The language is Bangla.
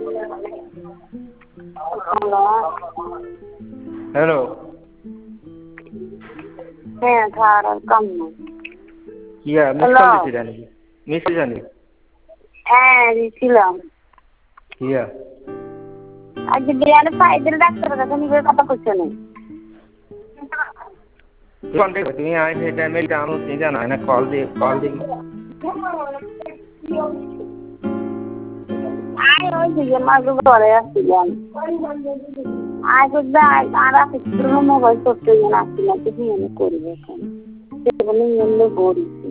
হ্যালো হ্যাঁ খাওয়ার কম না কিয়া মিস কল দিছিলা নাকি মিস জানি হ্যাঁ দিছিলাম কিয়া আজকে বিয়ানে ফাইদের ডাক্তারের কাছে নিয়ে কথা কইছে না তুমি আই সেই টাইমে জানো তুমি জানো না কল দিয়ে আয় ওই দিকে মাঝে ঘরে আসছিলাম আয় তো আর আসছিল মোবাইল করতে আসছিলাম তো বিয়ে করবে এখন সেগুলো নিয়ে বলি